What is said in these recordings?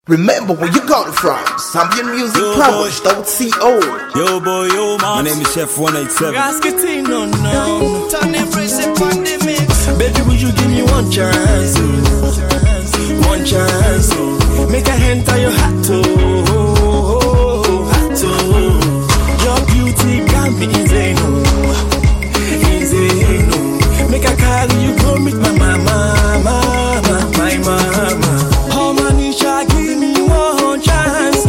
Remember where you got it from. Zambian Music Powers.co. Yo boy, yo man. My name is Chef 187. Gasketing, no. Turn every sip on the mix. Baby, will you give me one chance? One chance. Make a enter your hat to. Your beauty got me insane. Make a carry you go meet my mama. My mama. How many shall give me one chance?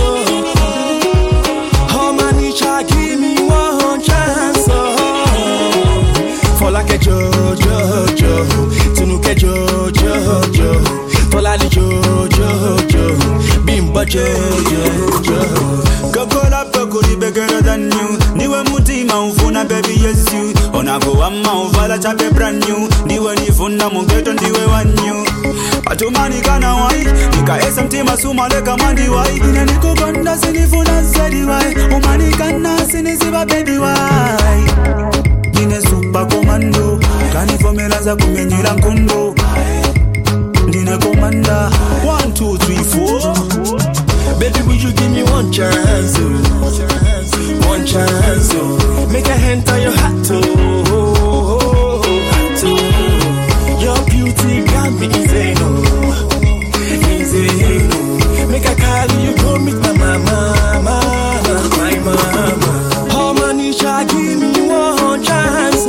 How many shall give me one chance? For like a Jojo, Tunuke Jojo, Tolali Jojo, Bimba Jojo. Kakola pekuli better than you. Niwe mutima ufuna baby yes you. Onako wama uvala chape brand new. Niwe nifuna mugeto ndiwe wanyu. Atumani kana wai. Nika esa mtima suma leka mandi wai. Ine nikubanda sinifuna zedi wai. Umani kana sinisiba baby wai. Nine super commando. Kani formula za kumenyila nkundo. Nine commander. 1, 2, 3, 4. Baby, will you give me one chance? One chance. Make a enter your hat to. Your beauty got me insane. Make a carry you go meet my mama. My mama. How many shall give me one chance?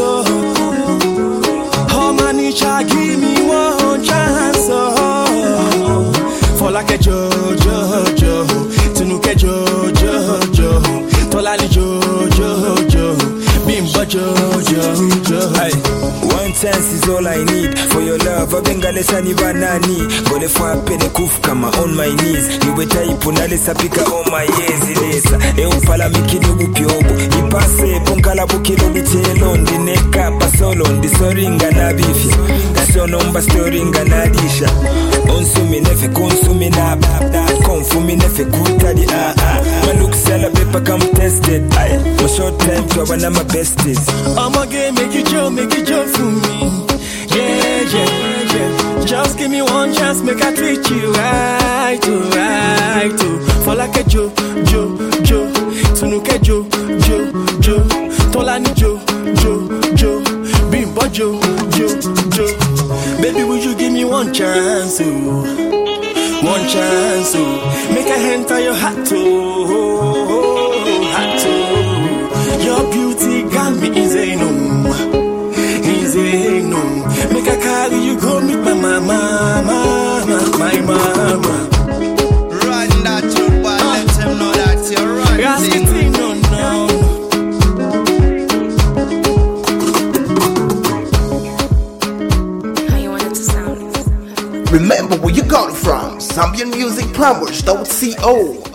How many shall give me one chance? For like a Jojo, Tunuke Jojo, Tolali Jojo, Bimba Jojo. Hey, one chance is all I need for your love. Abengalesa ni banani. Gole for pene kuf kama on my knees. Niwe taipu nalesa pika on my ears ilesa. Upala mikini bupyobo. Ipase ponkala bukilo bichelo. Ndineka pasolo ndisoringa na bifi. Kasonomba storinga na disha. Onsumi nefe konsumi na baba. Konfumi nefe kutadi My look sell paper come tested. My short time to have my besties. I'ma make you joke for me. Yeah. Just give me one chance, make I treat you right. For like a Jo, Tunuke Jo, Tolani Jo, Bimba Jo. Baby, will you give me one chance? One chance. Make I enter your hat to. Your beauty got me insane. Make a carry you go meet my mama. My mama. Run that you but let him know that you're running. Gasketing, no. How you want it to sound? Remember where you got it from. Zambian Music Powers.co.